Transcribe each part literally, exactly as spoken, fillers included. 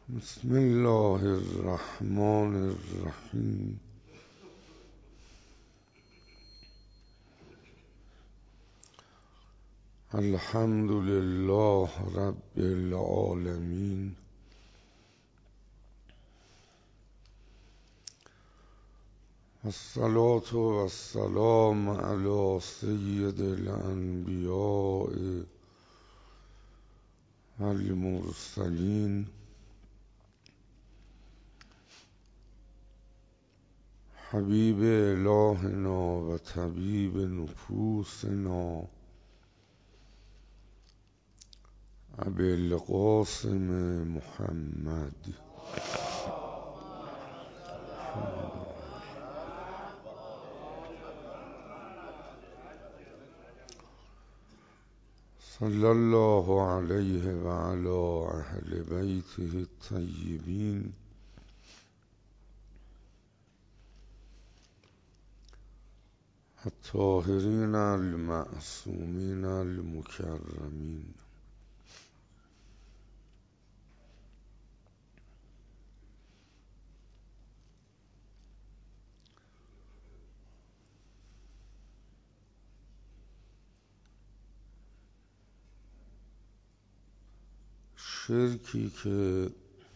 بسم الله الرحمن الرحیم. الحمد لله رب العالمین. الصلاة والسلام علی سید الانبیاء والمرسلین حبیب الهنا و طبیب نفوسنا ابی القاسم محمد صلی الله علیه و علی اهل بیته الطیبین الطاهرین المعصومین المکرمین. شرکی که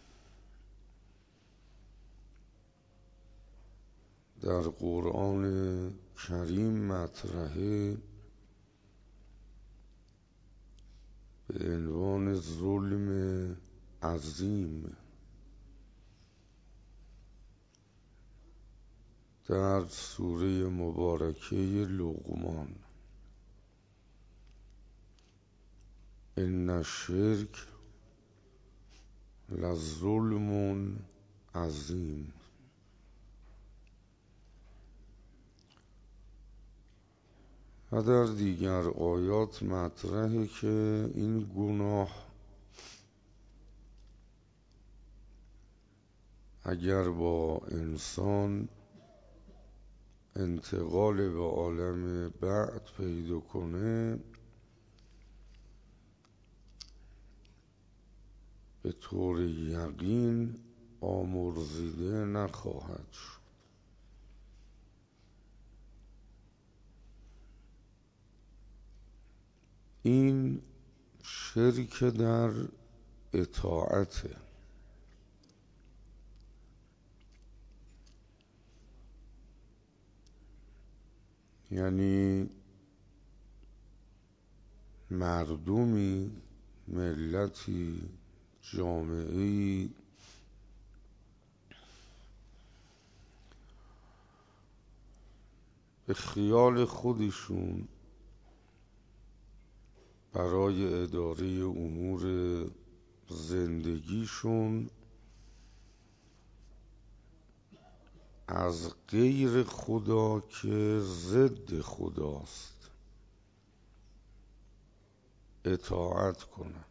در قرآن کریم مطرحه به عنوان ظلم عظیم در سوره مبارکه لقمان، ان الشرک لظلم عظیم، و در دیگر آیات مطرحه که این گناه اگر با انسان انتقال به عالم بعد پیدا کنه به طور یقین آمرزیده نخواهد شد. این شرک در اطاعته، یعنی مردمی، ملتی، جامعه‌ای به خیال خودشون برای اداره امور زندگیشون از غیر خدا که ضد خداست اطاعت کنن.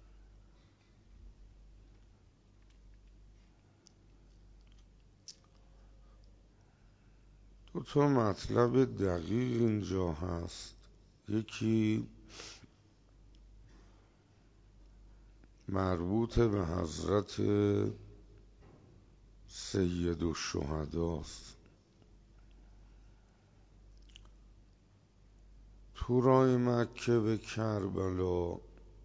دو تا مطلب دقیق اینجا هست. یکی مربوط به حضرت سید الشهداست. تو راه مکه به کربلا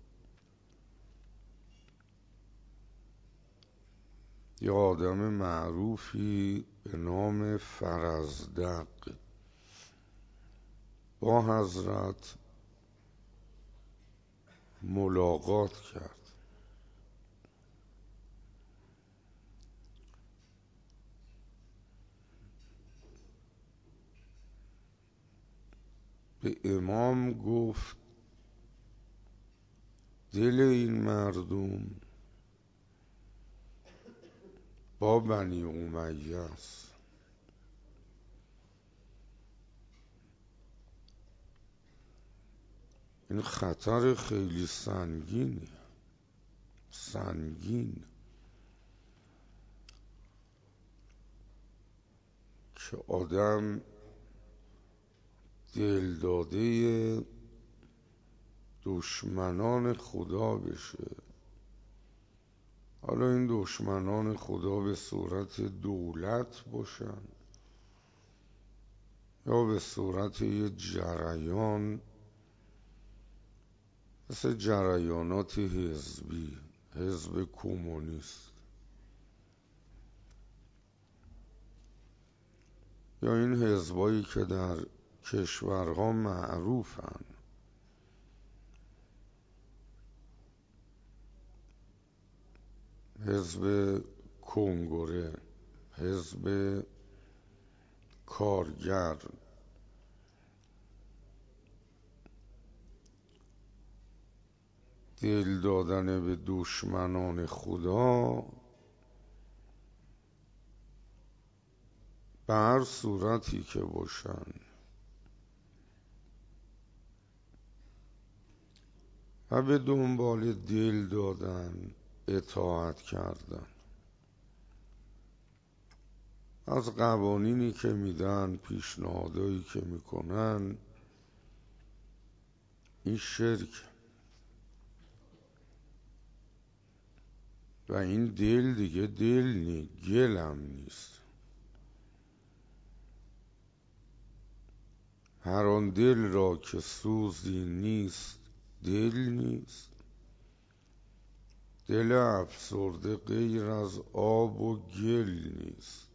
یه آدم معروفی به نام فرزدق با حضرت ملاقات کرد. به امام گفت دل این مردم با بنی امیه است، این خطر خیلی سنگینه، سنگین که آدم دلداده دشمنان خدا بشه حالا این دشمنان خدا به صورت دولت باشن یا به صورت یه جریان مثل جریانات حزبی، حزب کمونیست، یا این حزبایی که در کشورها معروفن، حزب کنگره، حزب کارگر، دل دادن به دشمنان خدا، به هر صورتی که باشن و به دنبال دل دادن، اطاعت کردن از قوانینی که میدن، پیشنهادایی که میکنن، این شرک. و این دل دیگه دل نی، گلم نیست. هر آن دل را که سوزی نیست دل نیست. دل افسرده غیر از آب و گل نیست.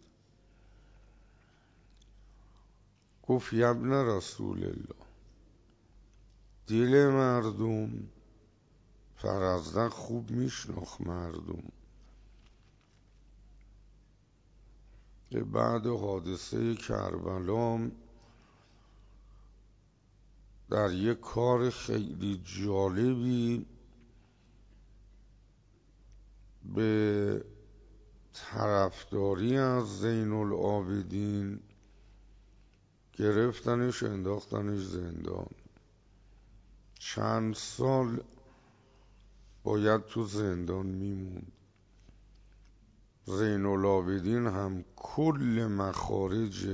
گفت ابن رسول الله، دل مردم فرزدق خوب میشناخت مردم. بعد حادثه کربلا در یک کار خیلی جالبی به طرفداری از زین العابدین گرفتنش، انداختنش زندان. چند سال باید تو زندان میموند. زین العابدین هم کل مخارج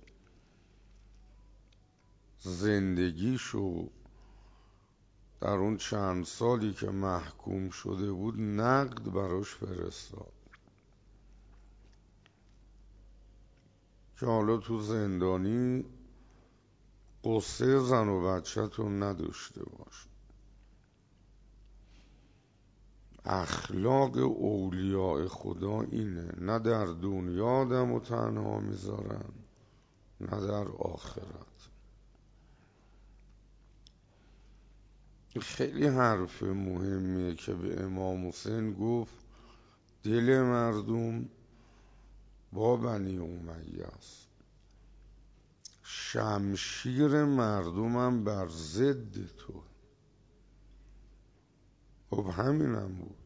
زندگیشو در اون چند سالی که محکوم شده بود نقد براش فرستاد که حالا تو زندانی قصه زن و بچه‌تون نداشته باش. اخلاق اولیاء خدا اینه، نه در دنیا آدم و تنها میذارن نه در آخرت. خیلی حرف مهمیه که به امام حسین گفت دل مردم با بنی امیه است، شمشیر مردمم بر ضد تو. خب همینم بود.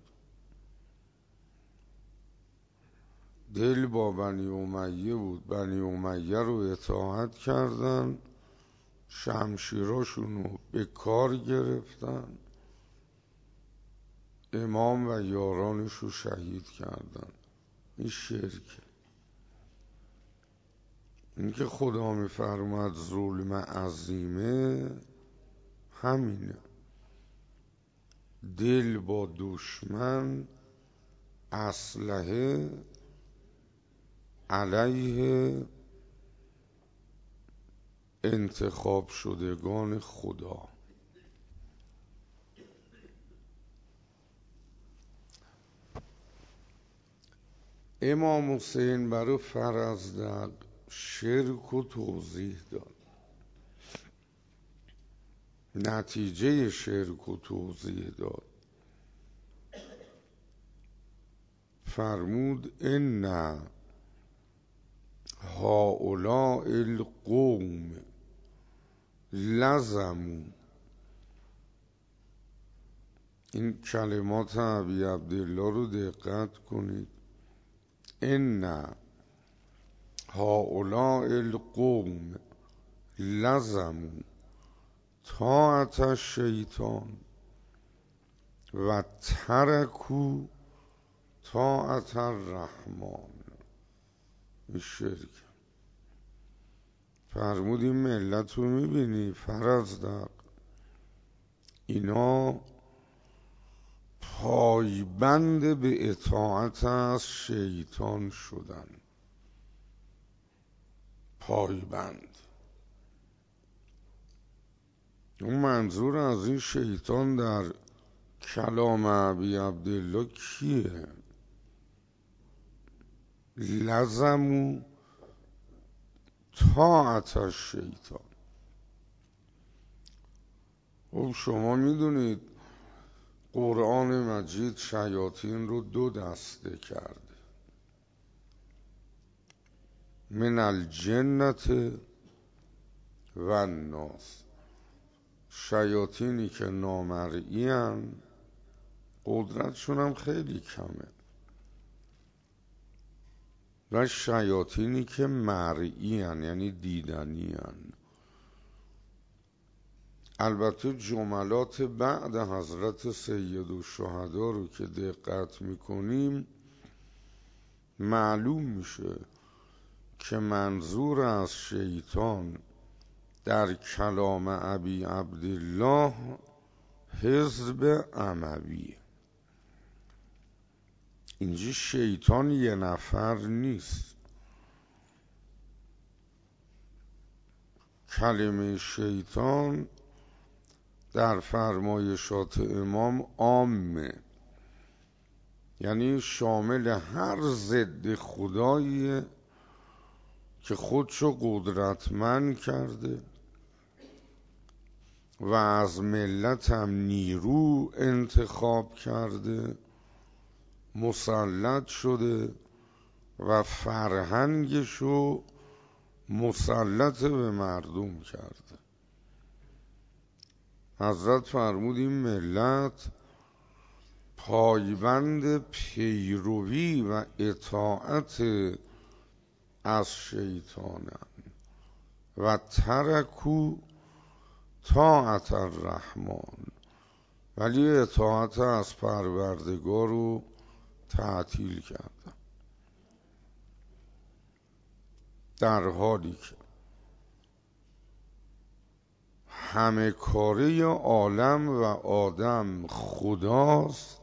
دل با بنی امیه بود، بنی امیه رو اطاعت کردن، شمشیراشون رو به کار گرفتن، امام و یارانش رو شهید کردن. این شرکه. این که خدا میفرماد ظلم عظیمه همینه. دل با دشمن، اسلحه علیه انتخاب شدگان خدا. امام حسین برای فرزدق شرک و توضیح داد. نتیجه شرک و توضیح داد. فرمود ان هؤلاء القوم لزموا. این کلمات ابی عبدالله رو دقت کنید. ان هؤلاء القوم لزموا طاعت الشیطان و ترکوا طاعت الرحمن. این شرک. فرمود این ملت رو میبینی فرزدق، اینا پایبند به اطاعت از شیطان شدن. پایبند. اون منظور از این شیطان در کلام ابی عبدالله کیه؟ لزمو طاعت الشیطان. خب شما میدونید قرآن مجید شیاطین رو دو دسته کرده، من الجنت و الناس. شیاطینی که نامرئی هن، قدرتشون هم خیلی کمه، و شیاطینی که مرئی هن، یعنی دیدنی هن. البته جملات بعد حضرت سید الشهدا رو که دقت میکنیم معلوم میشه که منظور از شیطان در کلام ابی عبدالله حزب اموی. اینجا شیطان یه نفر نیست. کلمه شیطان در فرمایشات امام عامه، یعنی شامل هر ضد خدایی که خودشو قدرتمند کرده و از ملت هم نیرو انتخاب کرده، مسلط شده و فرهنگشو مسلط به مردم کرده. حضرت فرمود این ملت پایبند پیروی و اطاعت از شیطانن و ترکو طاعت الرحمن، ولی اطاعت از پروردگار رو تعطیل کردن، در حالی که همه کاره عالم و آدم خداست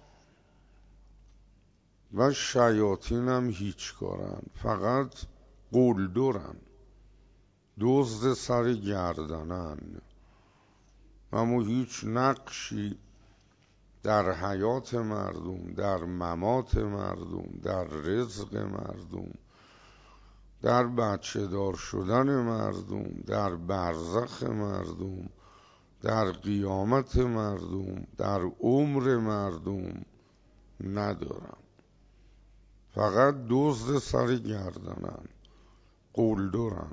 و شیاطین هم هیچ کارن، فقط قلدرن، دزد سر گردنن، اما هیچ نقشی در حیات مردم، در ممات مردم، در رزق مردم، در بچه دار شدن مردم، در برزخ مردم، در قیامت مردم، در عمر مردم ندارن. فقط دزد سر گردنن، قلدرن،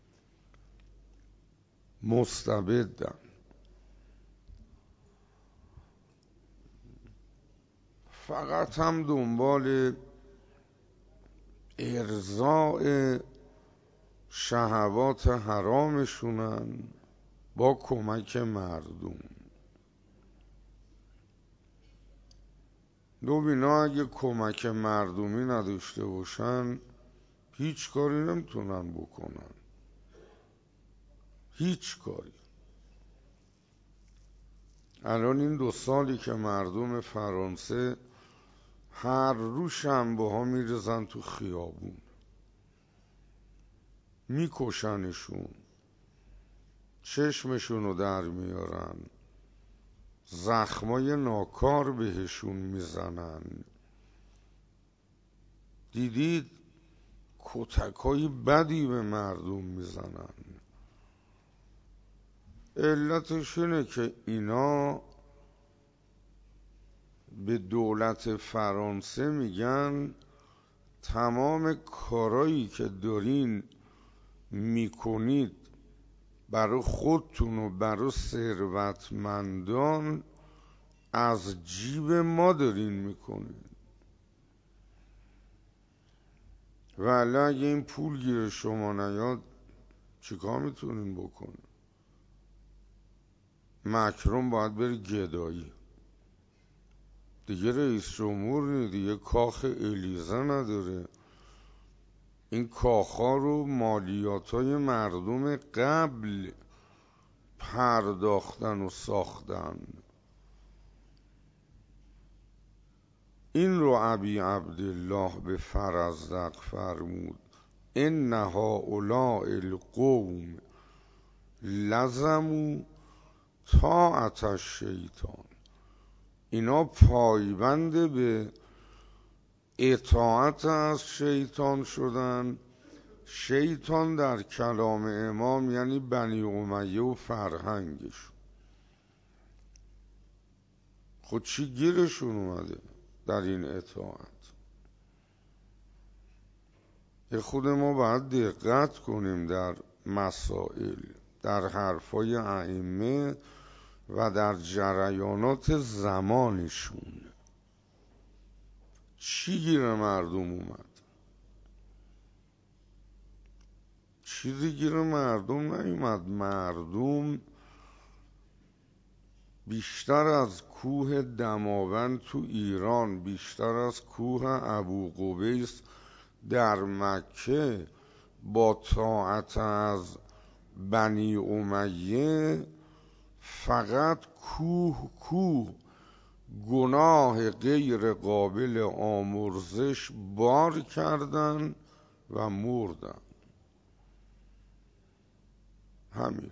مستبدن. فقط هم دنبال ارضاء شهوات حرامشونن با کمک مردم. دو بینا اگه کمک مردمی نداشته باشن هیچ کاری نمیتونن بکنن، هیچ کاری. الان این دو سالی که مردم فرانسه هر روز شنبه ها میرزن تو خیابون، میکشنشون، چشمشون رو در میارن، زخمای ناکار بهشون میزنن. دیدید کتکای بدی به مردم میزنن. علتش اینه که اینا به دولت فرانسه میگن تمام کارایی که دارین میکنید برای خودتون و برای ثروتمندان از جیب ما دارین میکنید، ولی اگه این پول گیر شما نیاد چیکار میتونین بکنین؟ مکرون باید بره گدایی دیگه، رئیس جمهور نی دیگه، کاخ الیزه نداره. این کاخا رو مالیاتای مردم قبل پرداختن و ساختن. این رو ابی عبدالله به فرزدق فرمود: ان هؤلاء القوم لزموا طاعت الشیطان. اینا پایبند به اطاعت از شیطان شدن. شیطان در کلام امام یعنی بنی امیه و فرهنگش. خود چی گیرشون اومده در این اطاعت؟ یه خود ما باید دقت کنیم در مسائل، در حرفای ائمه و در جریانات زمانشون. چی گیر مردم اومد؟ چیزی گیر مردم نیومد. مردم بیشتر از کوه دماوند تو ایران، بیشتر از کوه ابوقبیس در مکه، با طاعت از بنی امیه فقط کوه کوه گناه غیر قابل آمرزش بار کردن و مردن. همین.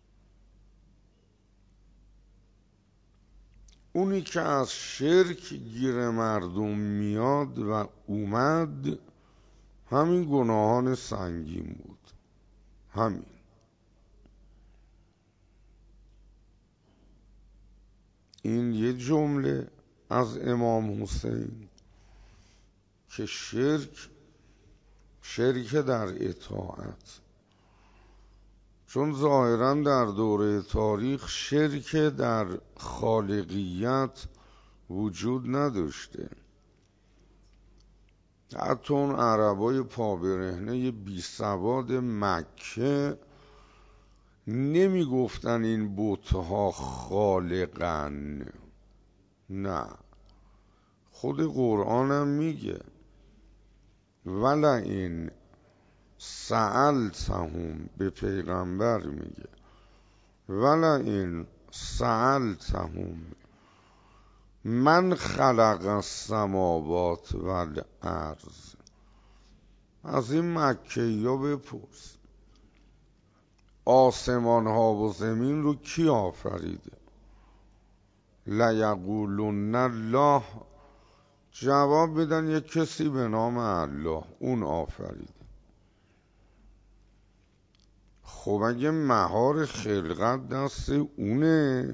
اونی که از شرک گیر مردم میاد و اومد، همین گناهان سنگین بود. همین. این یه جمله از امام حسین که شرک شرک در اطاعت، چون ظاهرا در دوره تاریخ شرک در خالقیت وجود نداشته. حتی اون عربای پابرهنه بی سواد مکه نمی گفتن این بتها خالقن. نه، خود قرآنم میگه ولئن سألتهم، به پیغمبر میگه ولئن سألتهم من خلق السماوات والارض، از این مکه‌ای ها بپرس آسمان ها و زمین رو کی آفریده؟ لیقولن الله، جواب بدن یک کسی به نام الله اون آفریده. خب اگه مهار خلقت دست اونه،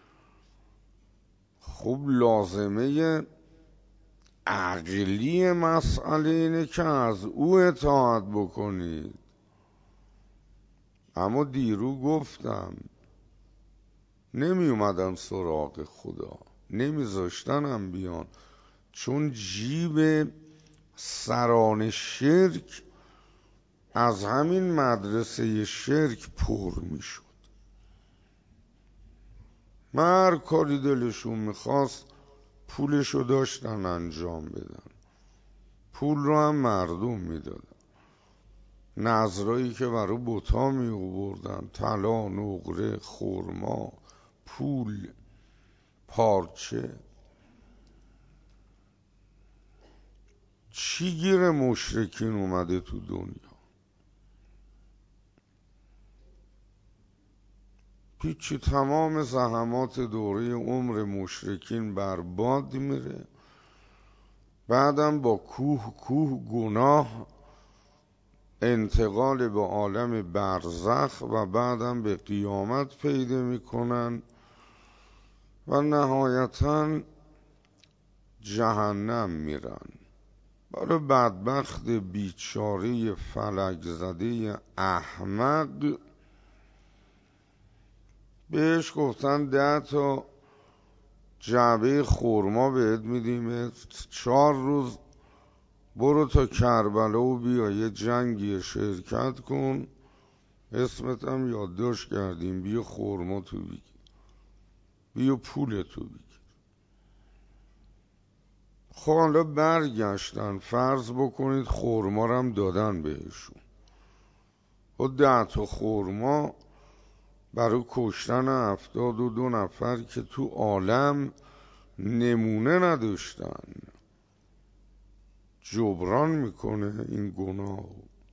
خب لازمه عقلی مسئله اینه که از او اطاعت بکنید. اما دیرو گفتم نمی اومدن سراغ خدا، نمی زاشتن هم بیان، چون جیب سران شرک از همین مدرسه شرک پر می شد. هر کاری دلشون میخواست پولشو داشتن انجام بدن، پول رو هم مردم میدادن. نظرایی که برای بتا می آوردن، طلا، نقره، خرما، پول، پارچه. چی گیر مشرکین اومده تو دنیا؟ پیچی. تمام زحمات دوره عمر مشرکین برباد میره. بعدم با کوه کوه گناه انتقال به عالم برزخ و بعدم به قیامت پیدا میکنن و نهایتاً جهنم میرن. برای بدبخت بیچاره فلک زده احمق بهش گفتن ده تا جعبه خورما بهت میدیم، چهار روز برو تا کربلا و بیا یه جنگی شرکت کن، اسمت هم یادداشت کردیم، بیا خورما تو بگیر، بیا پول تو بگیر. خب حالا برگشتن، فرض بکنید خورما رو هم دادن بهشون و ده تا خورما برای کشتن هفتاد و دو نفر که تو عالم نمونه نداشتن. جبران میکنه این گناه.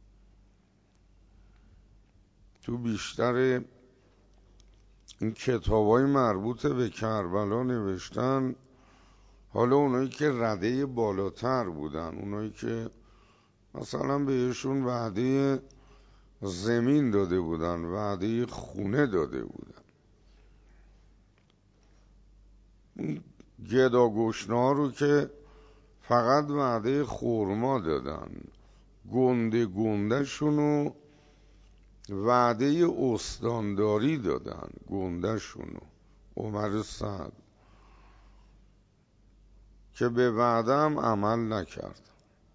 تو بیشتر این کتابای مربوط به کربلا نوشتن، حالا اونایی که رده بالاتر بودن، اونایی که مثلا بهشون وعده زمین داده بودن، وعده خونه داده بودن، این گداگشنا رو که فقط وعده خورما دادن، گنده گنده شونو وعده استانداری دادن، گنده شونو عمر سعد، که به وعده هم عمل نکرد.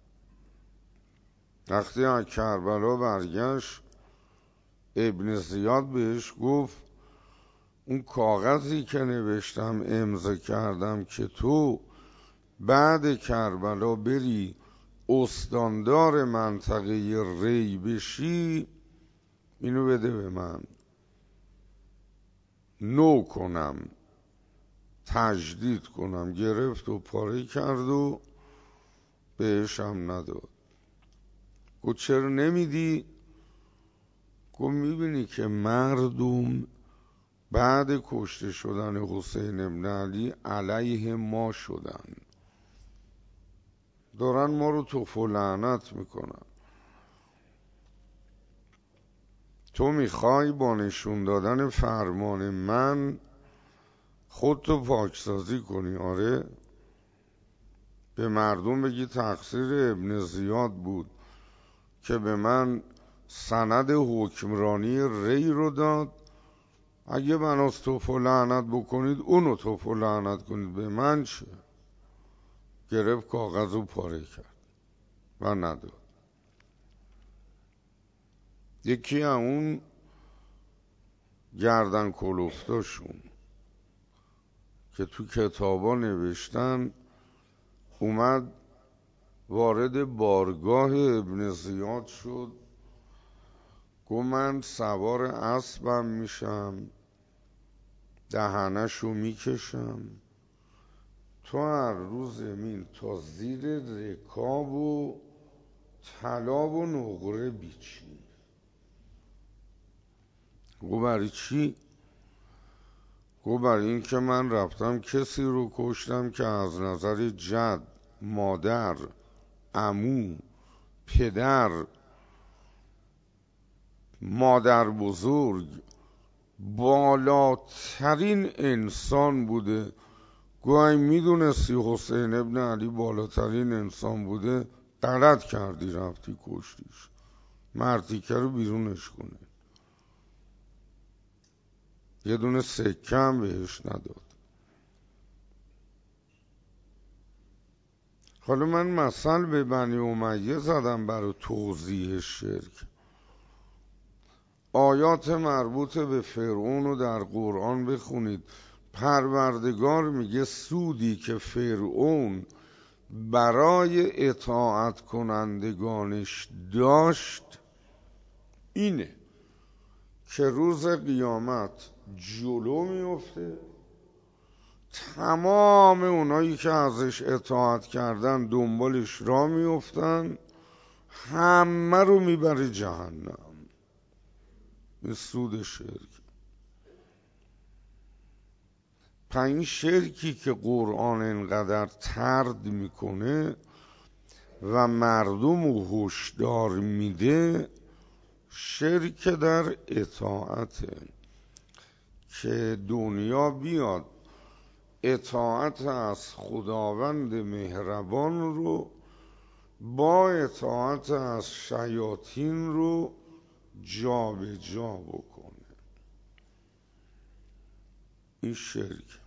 وقتی از کربلا برگشت، ابن زیاد بهش گفت اون کاغذی که نوشتم امضا کردم که تو بعد کربلا بری استاندار منطقه ری بشی، اینو بده به من، نو کنم، تجدید کنم. گرفت و پاره کرد و بهش هم نداد. گفت چرا نمیدی؟ گفت میبینی که مردم بعد کشته شدن حسین ابن علی علیه ما شدن، دارن ما رو توف و لعنت میکنن. تو میخوای با نشون دادن فرمان من خودتو پاکسازی کنی؟ آره، به مردم بگی تقصیر ابن زیاد بود که به من سند حکمرانی ری رو داد، اگه بناس توف و لعنت بکنید اونو توف و لعنت کنید، به من چه؟ گرفت کاغذ رو پاره کرد و نداد. یکی از اون گردن کلفتاشون که تو کتابا نوشتن اومد وارد بارگاه ابن زیاد شد، گفت من سوار اسبم میشم، دهنشو میکشم، تو هر روز زمین تا زیر رکاب و طلا و نقره بیچی. گفت برای چی؟ گفت برای این که من رفتم کسی رو کشتم که از نظر جد، مادر، عمو، پدر، مادر بزرگ، بالاترین انسان بوده. گویا میدونستی حسین ابن علی بالاترین انسان بوده، غلط کردی رفتی کشتیش، مرتیکه رو بیرونش کنه. یه دونه سکه هم بهش نداد. حالا من مثل به بنی امیه زدم برای توضیح شرک. آیات مربوط به فرعون رو در قرآن بخونید. پروردگار میگه سودی که فرعون برای اطاعت کنندگانش داشت اینه که روز قیامت جلو میفته، تمام اونایی که ازش اطاعت کردن دنبالش را میفتن، همه رو میبره جهنم. به سود شرک. پنج شرکی که قرآن انقدر ترد میکنه و مردم رو هشدار میده، شرک در اطاعته، که دنیا بیاد اطاعت از خداوند مهربان رو با اطاعت از شیاطین رو جا به جا بکنه. این شرک،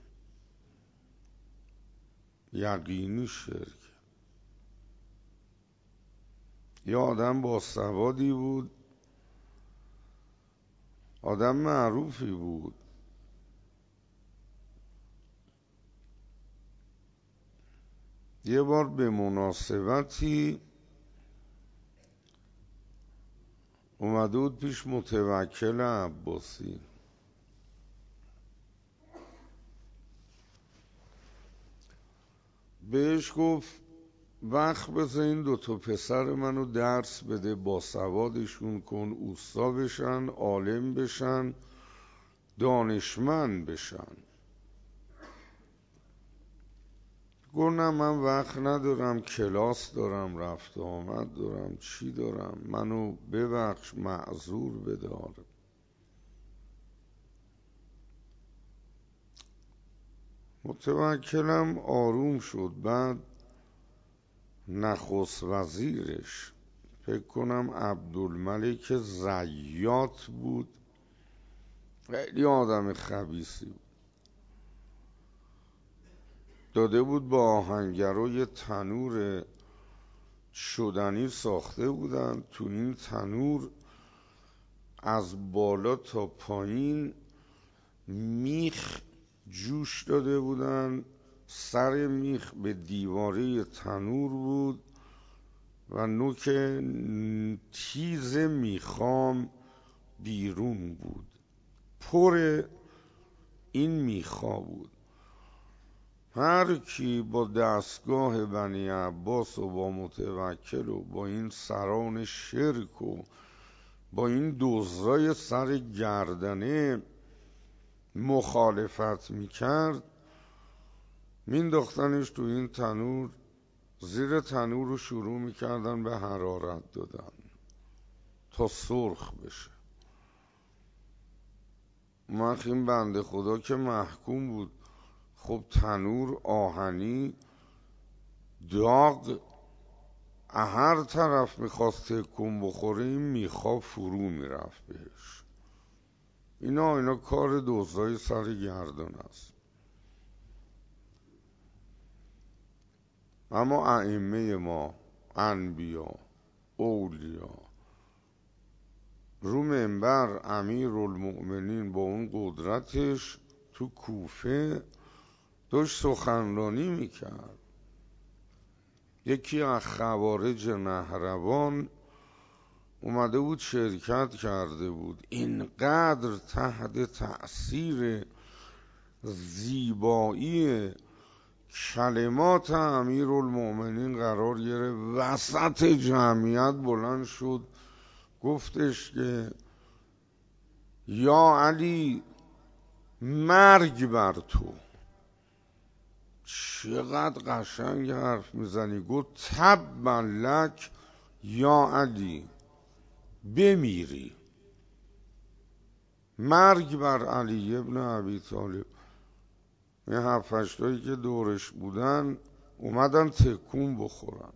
یقینی شرک. یه آدم با سوادی بود، آدم معروفی بود، یه بار به مناسبتی اومده بود پیش متوکل عباسی. بهش گفت وقت بذار این دوتا پسر منو درس بده، باسوادشون کن، اوستا بشن، عالم بشن، دانشمند بشن. گفت نه من وقت ندارم، کلاس دارم، رفت آمد دارم، چی دارم، منو ببخش، معذور بدار. متوکلم آروم شد. بعد نخست وزیرش فکر کنم عبدالملک زیات بود، خیلی آدم خبیثی بود، داده بود با آهنگرا یه تنور شدنی ساخته بودن. تو این تنور از بالا تا پایین میخ جوش داده بودن، سر میخ به دیواره تنور بود و نوک تیز میخام بیرون بود، پر این میخا بود. هر کی با دستگاه بنی عباس و با متوکل و با این سران شرک و با این دزدای سر گردنه مخالفت میکرد، مینداختنش تو این تنور، زیر تنور رو شروع میکردن به حرارت دادن تا سرخ بشه. مخ این بنده خدا که محکوم بود، خب تنور آهنی داغ، هر طرف میخواست تکون بخوره این میخواب فرو میرفت بهش. اینا اینا کار دزدای سر گردن است. اما ائمه ما، انبیا، اولیا، رو منبر امیرالمؤمنین با اون قدرتش تو کوفه داشت سخنرانی میکرد. یکی از خوارج نهروان اومده بود شرکت کرده بود، اینقدر تحت تأثیر زیبایی کلمات امیرالمؤمنین قرار گرفت، وسط جمعیت بلند شد گفتش که یا علی مرگ بر تو. چقدر قشنگ حرف میزنی. گفت تبا لک یا علی، بمیری. مرگ بر علی ابن ابی طالب. این هفت هشتایی که دورش بودن اومدن تکون بخورن.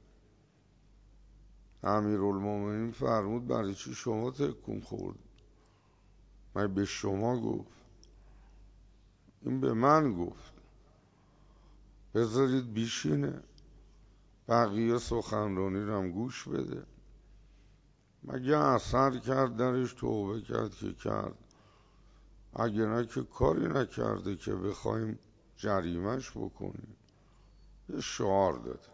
امیرالمومنین فرمود برای چی شما تکون خورد؟ من به شما گفت؟ این به من گفت. بذارید بیشینه، بقیه سخنرانی رو هم گوش بده. مگه اثر کرد درش توبه کرد که کرد، اگه نه که کاری نکرده که بخوایم جریمش بکنیم. یه شعار داده.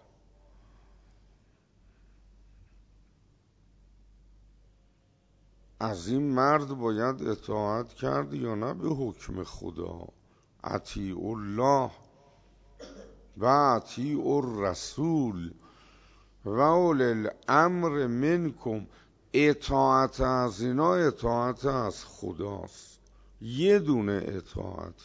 از این مرد باید اطاعت کرد یا نه به حکم خدا؟ اطیعوا الله و اطیعوا الرسول و اولی الامر منکم. اطاعت از اینا اطاعت از خداست، یه دونه اطاعت.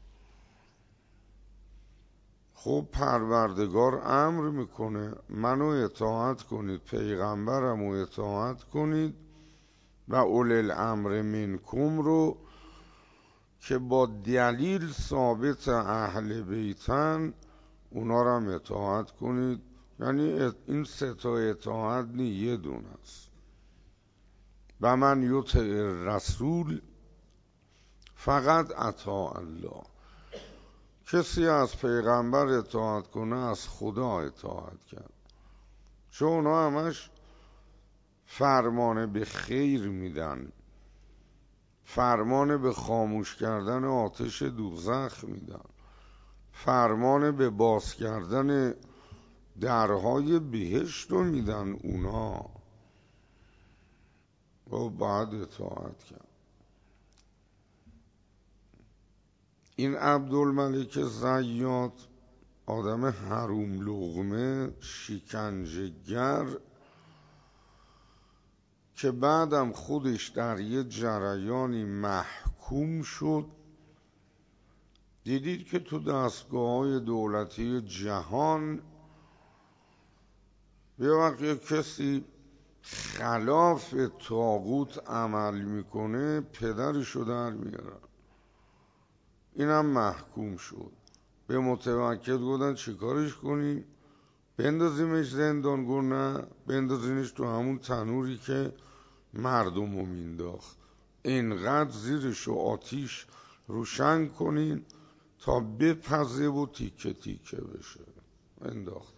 خب پروردگار امر میکنه منو اطاعت کنید، پیغمبرمو اطاعت کنید و اولی الامر منکم رو که با دلیل ثابت اهل بیتن اونا رو هم اطاعت کنید. یعنی این سه تا اطاعت نی، یه دونه است. و من یطع الرسول فقط اطاع الله. کسی از پیغمبر اطاعت کنه از خدا اطاعت کرد، چون اونا همش فرمان به خیر میدن، فرمان به خاموش کردن آتش دوزخ میدن، فرمان به باز کردن درهای بهشت رو میدن. اونا و بعد اطاعت کرد. این عبدالملک زیات آدم حروم لقمه، شکنجهگر، که بعدم خودش در یه جریانی محکوم شد. دیدید که تو دستگاه‌های دولتی جهان یه وقت یه کسی خلاف طاغوت عمل میکنه پدرشو در میارن. اینم محکوم شد. به متوکل گفتن چیکارش کنیم؟ بندازیمش زندان؟ گفت نه، بندازینش تو همون تنوری که مردمو مینداخت. اینقدر زیرشو آتیش روشن کنین تا بپزه و تیکه تیکه بشه. انداختن.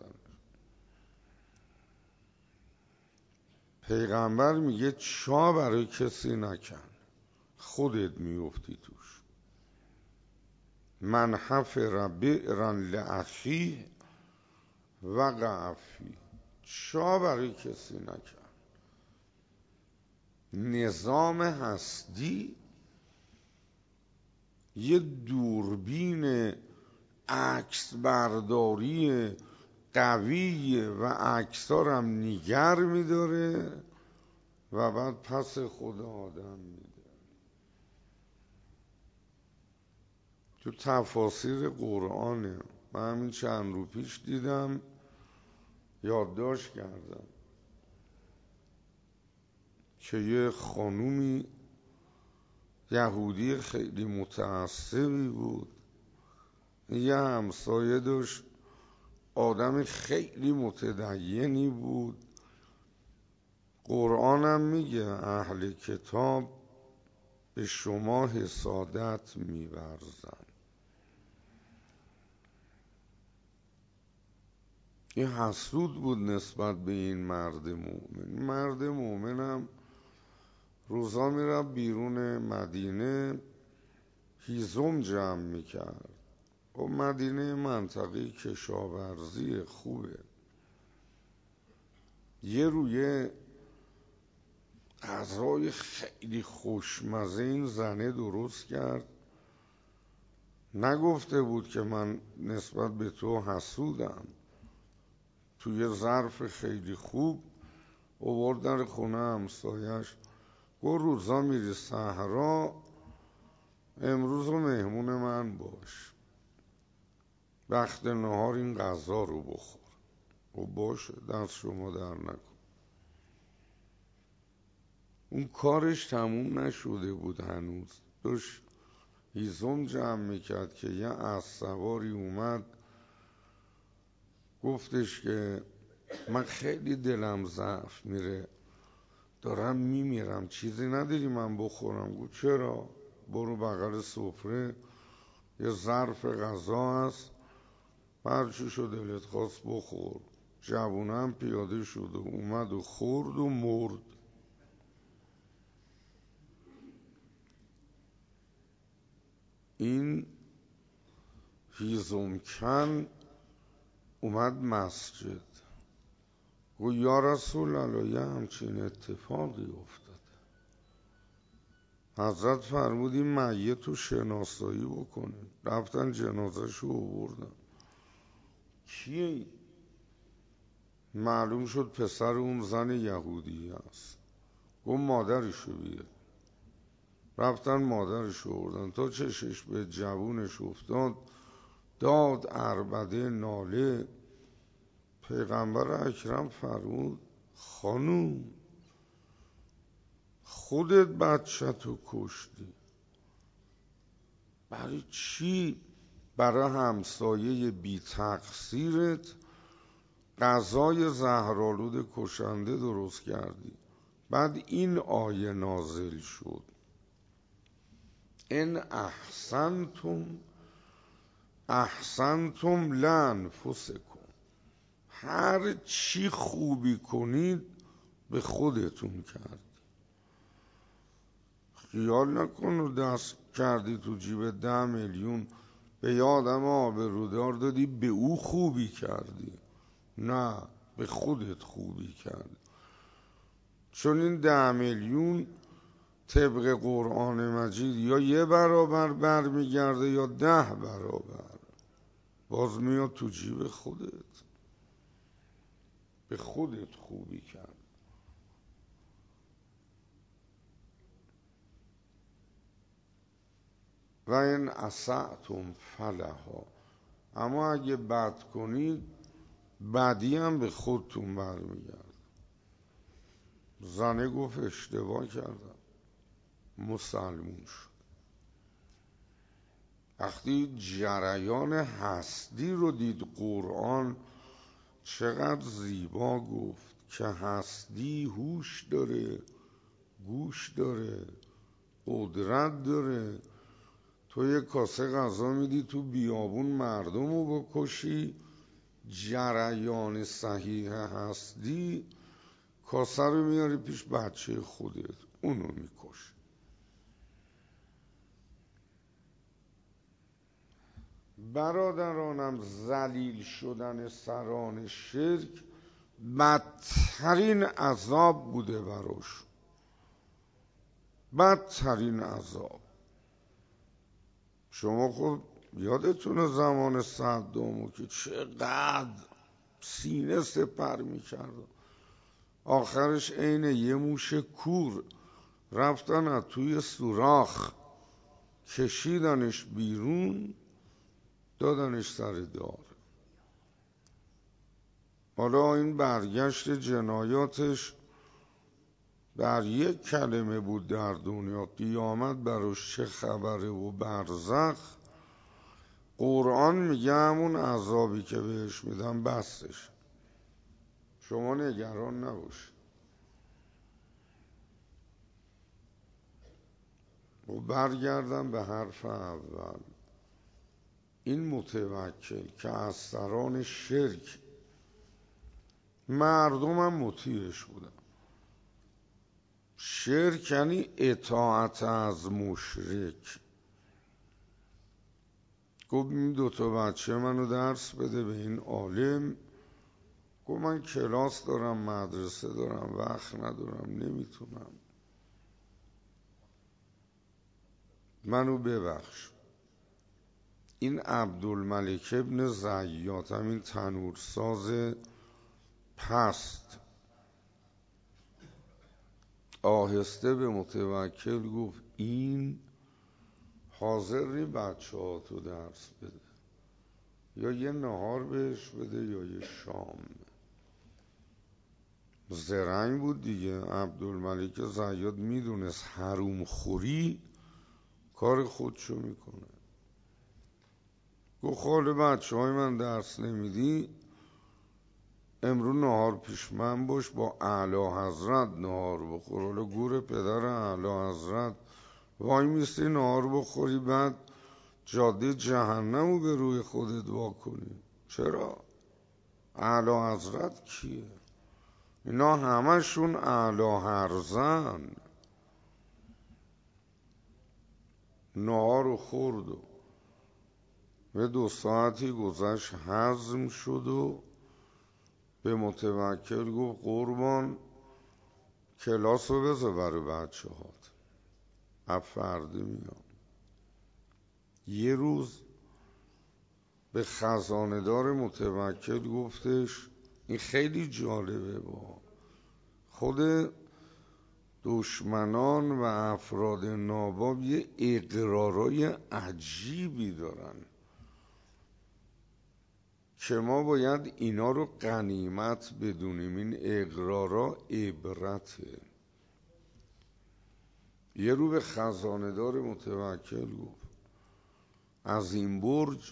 پیغمبر میگه چا برای کسی نکن، خودت میفتی توش. من حفر بئرا لاخیه وقع فیه. چا برای کسی نکن. نظام هستی یه دوربین عکس برداری قویه و عکسارم نیگر میداره و بعد پس خدا آدم میده. تو تفاسیر قرآنه. من همین چند رو پیش دیدم، یادداشت کردم که یه خانومی یهودی خیلی متعصبی بود، یه همسایه داشت آدم خیلی متدینی بود. قرآنم میگه اهل کتاب به شما حسادت می‌ورزن. این حسود بود نسبت به این مرد مومن. مرد مومنم روزا میرفت بیرون مدینه هیزم جمع میکرد. و مدینه منطقه کشاورزی خوبه. یه روی غذای خیلی خوشمزه این زنه درست کرد. نگفته بود که من نسبت به تو حسودم. توی ظرف خیلی خوب آورد در خونه همسایش. گفت روزا میری صحرا، امروز رو مهمون من باش، وقت نهار این غذا رو بخور. و باشه، دست شما در نکن. اون کارش تموم نشده بود هنوز. داشت هیزم جمع میکرد که یه اسب سواری اومد گفتش که من خیلی دلم ضعف میره، دارم میمیرم، چیزی نداری من بخورم؟ گفت چرا؟ برو بغل سفره یه ظرف غذا هست، هرچی شو دلت خواست بخور. جوونم پیاده شد و اومد و خورد و مرد. این هیزم کن اومد مسجد. گفت یا رسول الله یه همچین اتفاقی افتاده. حضرت فرمودی میت رو شناسایی بکنه. رفتن جنازه شو آوردن. کیه؟ معلوم شد پسر اون زن یهودی است. گفت مادرشو بیار. رفتن مادرشو آوردن. تا چشش به جوونش افتاد داد عربده ناله. پیغمبر اکرم فرمود خانوم خودت بچه‌تو کشتی، برای چی برای همسایه بی تقصیرت غذای زهرآلود کشنده درست کردی؟ بعد این آیه نازل شد ان احسنتم احسنتم لانفسکم. هر چی خوبی کنید به خودتون کرد. خیال نکن دست کردی تو جیب ده میلیون به یه آدم آبرودار دادی به او خوبی کردی. نه، به خودت خوبی کردی. چون این ده میلیون طبق قرآن مجید یا یه برابر برمیگرده یا ده برابر. باز میاد تو جیب خودت. به خودت خوبی کرد. و این اسعتم فلها، اما اگه بد کنید بدی هم به خودتون برمیگرد. زنه گفت اشتباه کردم، مسلمون شد. وقتی جریان هستی رو دید قرآن چقدر زیبا گفت که هستی هوش داره، گوش داره، قدرت داره. تو یه کاسه غذا میدی تو بیابون مردم رو بکشی، جریان صحیح هستی کاسه رو میاری پیش بچه خودت، اونو میکش. برادرانم، ذلیل شدن سران شرک بدترین عذاب بوده براش، بدترین عذاب. شما خب یادتونه زمان صدامو که چقدر سینه سپر میکرد، آخرش عین یه موش کور رفتن از توی سوراخ کشیدنش بیرون، دادنش سر دار. حالا این برگشت جنایاتش در یک کلمه بود در دنیا، قیامت براش چه خبره و برزخ. قرآن میگه همون عذابی که بهش میدن بسش، شما نگران نباش. و برگردم به حرف اول، این متوکل که از سران شرک، مردم هم مطیعش بودن. شرک یعنی اطاعت از مشرک. گفت این دوتا بچه منو درس بده به این عالم. گفت من کلاس دارم، مدرسه دارم، وقت ندارم، نمیتونم، منو ببخش. این عبدالملک ابن زیاد، همین تنورساز پست، آهسته به متوکل گفت این حاضری بچه ها تو درس بده، یا یه نهار بهش بده یا یه شام. زرنگ بود دیگه عبدالملک زیاد، میدونست حروم خوری کار خودشو میکنه. گفت خاله بچه های من درس نمیدی، امرو نهار پیش من باش، با اعلی حضرت نهار بخور. حالا گور پدر اعلی حضرت وای میستی نهار بخوری، بعد جاده جهنمو به روی خودت وا کنی. چرا؟ اعلی حضرت کیه؟ اینا همشون اعلی هرزن. نهارو خورد و به دو ساعتی گذشت هضم شد و به متوکل گفت قربان کلاس رو بذار برای بچه هات، اب فرده میام. یه روز به خزاندار متوکل گفتش، این خیلی جالبه، با خود دشمنان و افراد ناباب یه اقرارای عجیبی دارن که ما باید اینا رو غنیمت بدونیم. این اقرارا عبرته. یه رو به خزاندار متوکل گفت از این برج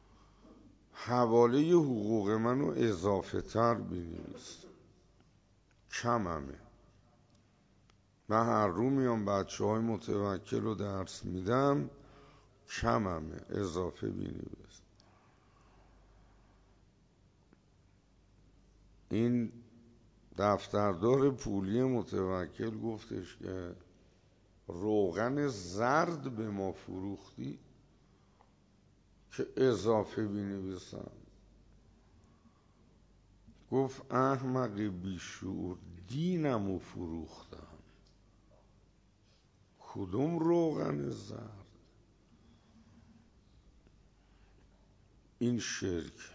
حواله حقوق منو اضافه تر بنویس، کممه. من هر رو میام بچه های متوکل رو درس میدم، کممه، اضافه بنویس. این دفتردار پولی متوکل گفتش که روغن زرد به ما فروختی که اضافه بنویسم. گفت احمق بیشعور، دینمو فروختم، کدوم روغن زرد؟ این شرک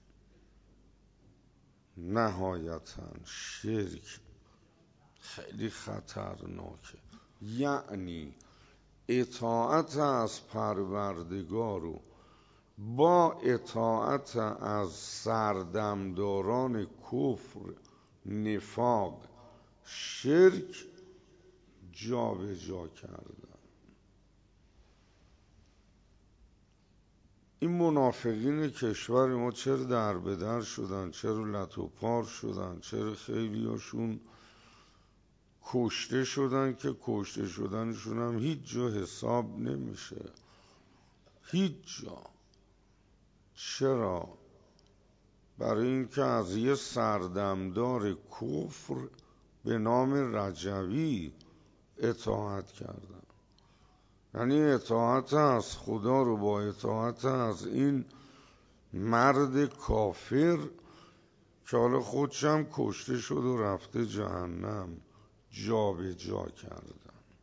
نهایتاً شرک خیلی خطرناکه. یعنی اطاعت از پروردگار و با اطاعت از سردمداران کفر، نفاق، شرک جا به جا کردن. این منافقین کشور ما چرا در به در شدن، چرا لت و پار شدن، چرا خیلی هاشون کشته شدن که کشته شدنشون هم هیچ جا حساب نمیشه، هیچ جا. چرا؟ برای اینکه از یه سردمدار کفر به نام رجوی اطاعت کردن. یعنی اطاعت از خدا رو با اطاعت از این مرد کافر که حالا خودشم کشته شد و رفته جهنم جا به جا کردن.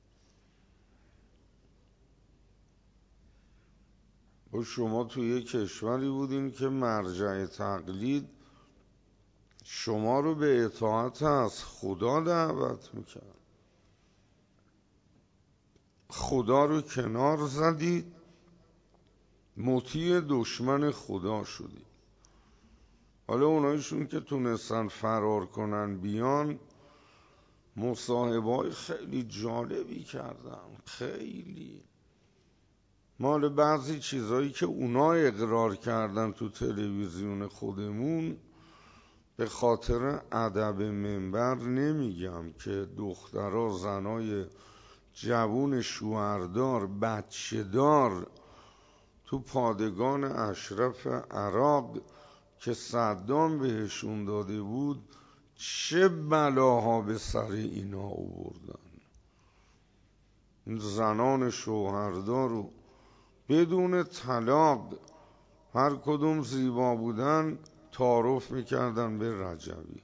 و شما توی یک کشوری بودین که مرجع تقلید شما رو به اطاعت از خدا دعوت میکرد، خدا رو کنار زدید، مطیع دشمن خدا شدید. حالا اونایشون که تونستن فرار کنن بیان، مصاحبه‌های خیلی جالبی کردن. خیلی مال بعضی چیزایی که اونا اقرار کردن تو تلویزیون خودمون، به خاطر ادب منبر نمیگم که دخترها، زنای جوون شوهردار، بچه دار تو پادگان اشرف عراق که صدام بهشون داده بود چه بلاها به سر اینا آوردن. زنان شوهردار رو بدون طلاق هر کدوم زیبا بودن تعارف میکردن به رجوی.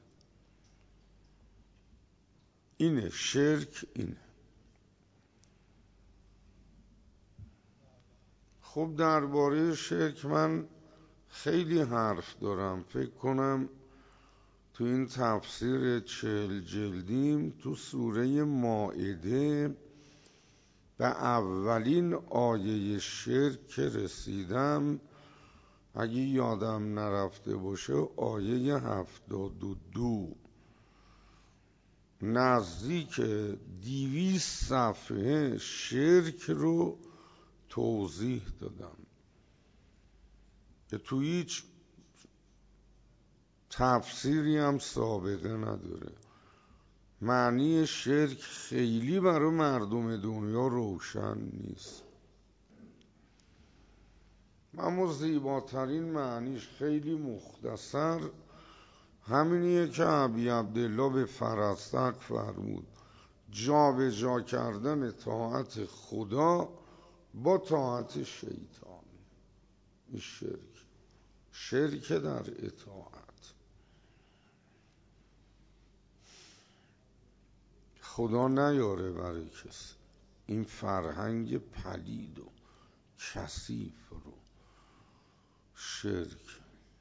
اینه شرک، اینه. خب درباره شرک من خیلی حرف دارم. فکر کنم تو این تفسیر چهل جلدیم تو سوره مائده به اولین آیه شرک که رسیدم، اگه یادم نرفته باشه آیه هفتاد و دو، نزدیک دیویست صفحه شرک رو توضیح دادم که تو هیچ تفسیری هم سابقه نداره. معنی شرک خیلی برای مردم دنیا روشن نیست، اما زیباترین معنیش خیلی مختصر همینیه که ابی عبدالله به فرستق فرمود: جا به جا کردن طاعت خدا با طاعت شیطان. این شرک، شرک در اطاعت. خدا نیاره برای کسی این فرهنگ پلید و کثیف رو. شرک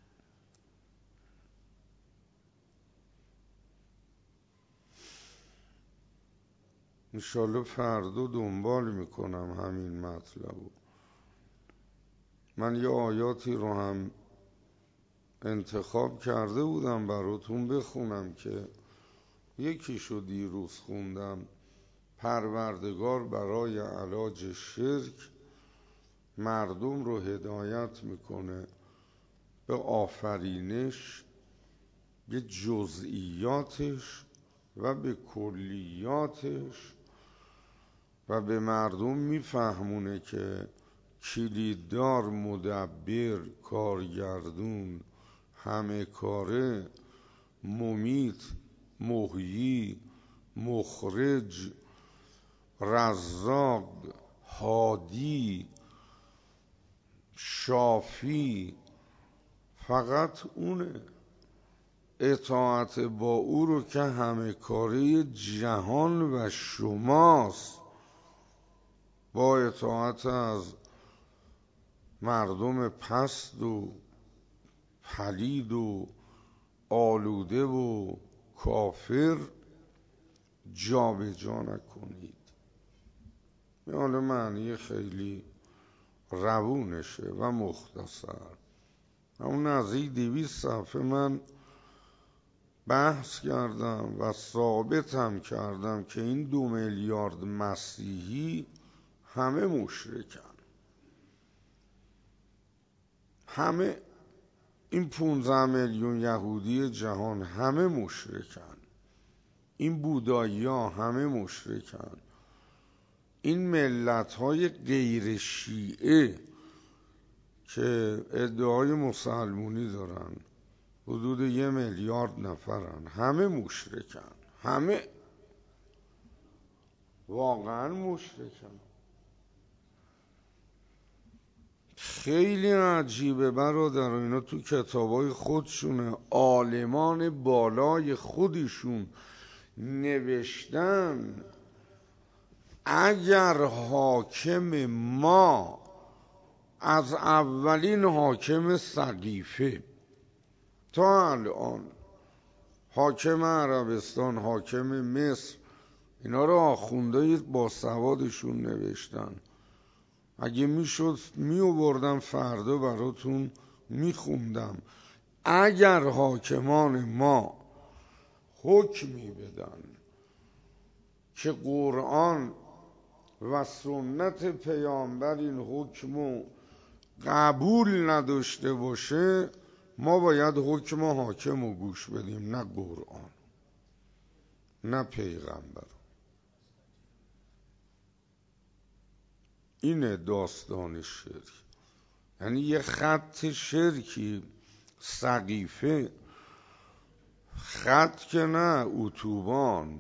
انشالله فردا دنبال میکنم همین مطلبو. من یه آیاتی رو هم انتخاب کرده بودم براتون بخونم که یکیشو دیروز خوندم. پروردگار برای علاج شرک مردم رو هدایت میکنه به آفرینش، به جزئیاتش و به کلیاتش، و به مردم میفهمونه که کلیددار، مدبر، کارگردون، همه کاره، ممیت، محیی، مخرج، رزاق، هادی، شافی فقط اونه. اطاعت با او رو که همه کاره جهان و شماست، با اطاعت از مردم پست و پلید و آلوده و کافر جا به جا نکنید. این حالا معنی خیلی روونشه و مختصر. اون نزدیک دویست صفحه من بحث کردم و ثابت هم کردم که این دو میلیارد مسیحی همه مشرکن، همه این پونزده میلیون یهودی جهان همه مشرکن، این بودایی ها همه مشرکن، این ملت های غیر شیعه که ادعای مسلمونی دارن حدود یه میلیارد نفرن، همه مشرکن، همه واقعا مشرکن. خیلی عجیبه برادر، اینا تو کتابای خودشونه، عالمان بالای خودشون نوشتن اگر حاکم ما از اولین حاکم سقیفه تا الان، حاکم عربستان، حاکم مصر، اینا رو آخوندهای با سوادشون نوشتن. اگه میشد میوردم فردا براتون میخوندم. اگر حاکمان ما حکمی بدن که قرآن و سنت پیامبر این حکمو قبول نداشته باشه، ما باید حکم حاکم رو گوش بدیم، نه قرآن نه پیغمبر. اینه داستان شرک. یعنی یه خط شرکی، سقیفه، خط که نه، اتوبان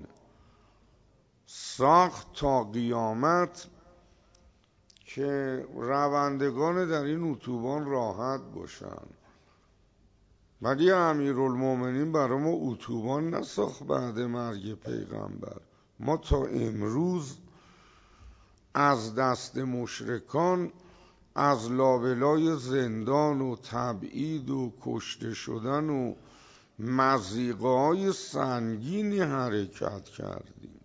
ساخت تا قیامت که روندگان در این اتوبان راحت باشن. ولی امیرالمومنین برای ما اتوبان نساخت بعد مرگ پیغمبر. ما تا امروز از دست مشرکان، از لابلای زندان و تبعید و کشته شدن و مضیقه های سنگینی حرکت کردیم،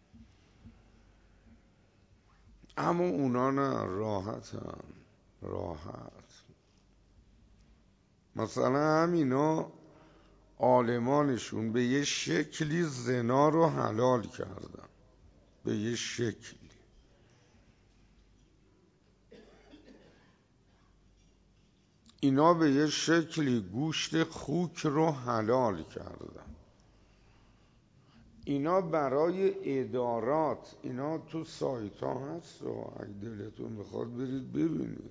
اما اونا نه، راحتن، راحت. مثلا همینا عالمانشون به یه شکلی زنا رو حلال کردن، به یه شکلی. اینا به یه شکلی گوشت خوک رو حلال کردن. اینا برای ادارات، اینا تو سایت ها هست و اگه دلتون بخواد برید ببینید.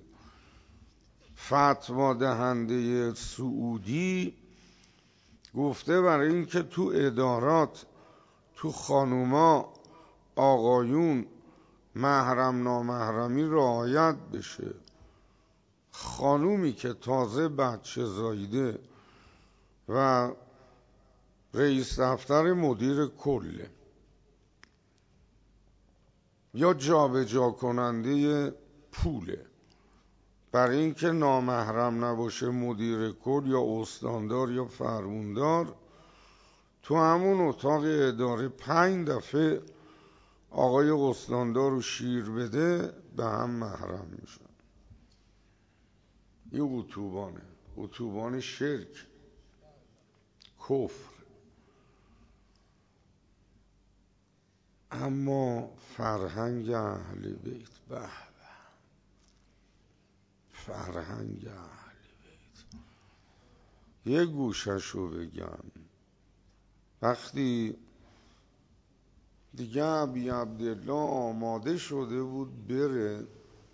فتوا دهنده سعودی گفته برای اینکه تو ادارات، تو خانوما آقایون محرم نامحرمی رعایت بشه، خانومی که تازه بچه زایده و رئیس دفتر مدیر کله یا جابجا کننده پوله، برای اینکه نامحرم نباشه مدیر کل یا استاندار یا فرماندار، تو همون اتاق اداره پنج دفعه آقای استاندار رو شیر بده، به هم محرم میشن. این اتوبانه، اتوبان شرک، کفر. اما فرهنگ اهل بیت، به به، فرهنگ اهل بیت. یه گوششو بگم، وقتی دیگه ابی عبدالله آماده شده بود بره،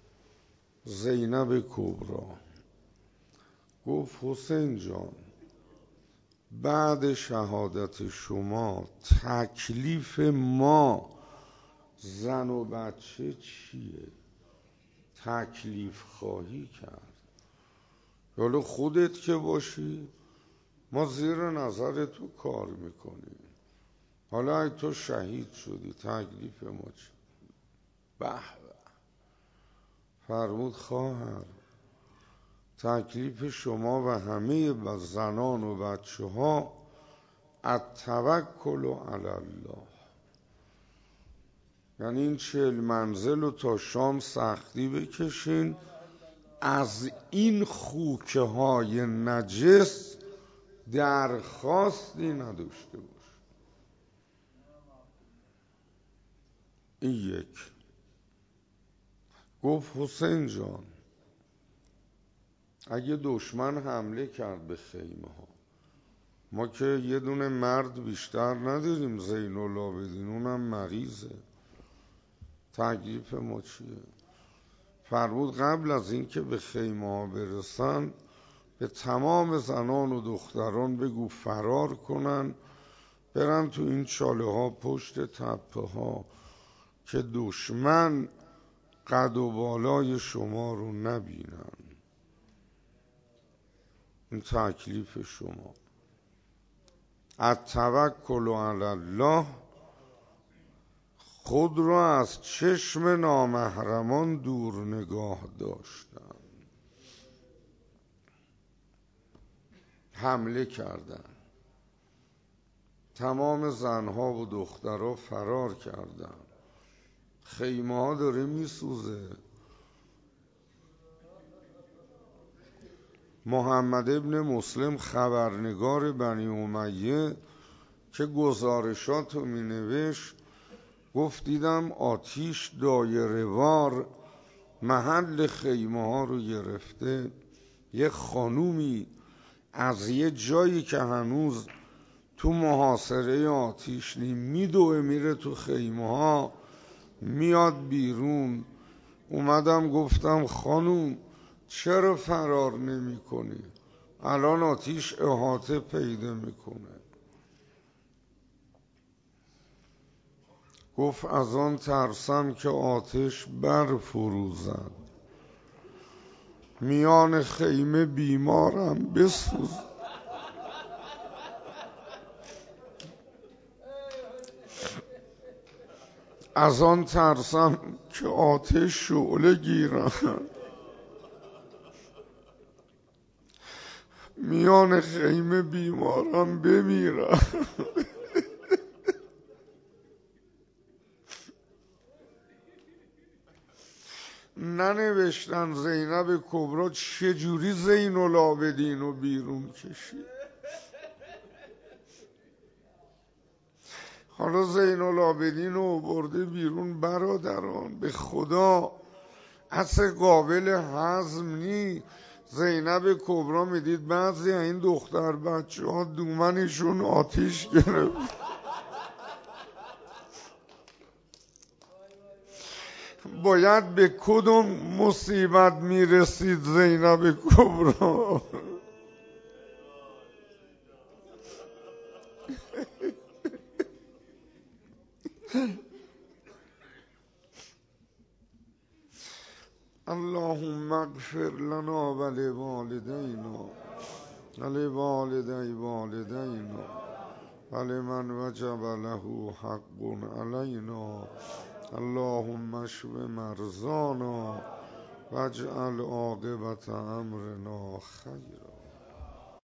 زینب کبرا گفت حسین جان، بعد شهادت شما تکلیف ما زن و بچه چیه؟ تکلیف خواهی کرد. حالا خودت که باشی ما زیر نظر تو کار میکنیم، حالا اگه تو شهید شدی تکلیف ما چی؟ به به. فرمود خواهر تکلیف شما و همه زنان و بچه ها التوکل علی الله، یعنی این چهل منزل رو تا شام سختی بکشین، از این خوکه های نجس درخواستی نداشته باش. این یک. گفت حسین جان اگه دشمن حمله کرد به خیمه ها، ما که یه دونه مرد بیشتر نداریم، زین العابدین اونم مریضه، تکلیف ما چیه؟ فرمود قبل از این که به خیمه ها برسن به تمام زنان و دختران بگو فرار کنن، برن تو این چاله ها پشت تپه ها که دشمن قد و بالای شما رو نبینن. این تکلیف شما. التوکل علی الله، خود را از چشم نامحرمان دور نگاه داشتن. حمله کردن، تمام زنها و دخترها فرار کردن، خیمه ها داره میسوزه. محمد ابن مسلم خبرنگار بنی امیه که گزارشات رو می نوشت گفت دیدم آتیش دایره وار محل خیمه ها رو گرفته. یه خانومی از یه جایی که هنوز تو محاصره آتیش نی میدوه میره تو خیمه ها، میاد بیرون. اومدم گفتم خانوم چرا فرار نمی کنی؟ الان آتیش احاطه پیدا میکنه. گفت از آن ترسم که آتش برفروزد، میان خیمه بیمارم بسوز. از آن ترسم که آتش شعله گیرم، میان خیمه بیمارم بمیرم. ننوشتن زینب کبرا چجوری زین العابدین رو بیرون کشید. حالا زین العابدین رو برده بیرون، برادران به خدا اصلا قابل هضم نی. زینب کبرا میدید بعضی این دختر بچه ها دومنشون آتیش گرفت. باید به کدوم مصیبت میرسید زینب کبرا؟ اللهم اغفر لنا ولوالدینا ولوالدی والدینا ولمن وجب له حق علینا. اللهم اشف مرضانا واجعل عاقبت امرنا خیرا.